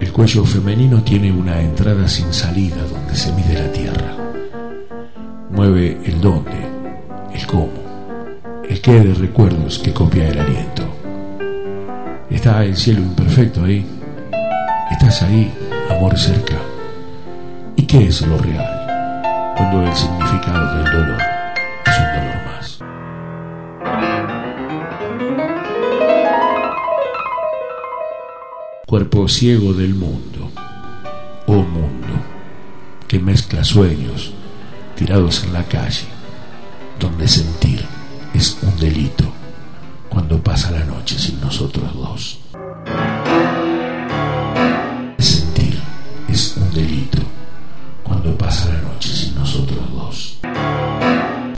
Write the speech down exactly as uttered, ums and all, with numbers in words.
El cuello femenino tiene una entrada sin salida donde se mide la tierra. Mueve el dónde, el cómo, el qué de recuerdos que copia el aliento. Está el cielo imperfecto ahí. Estás ahí, amor cerca. ¿Y qué es lo real cuando el significado del dolor es un dolor más? Cuerpo ciego del mundo, oh mundo, que mezcla sueños tirados en la calle, donde sentir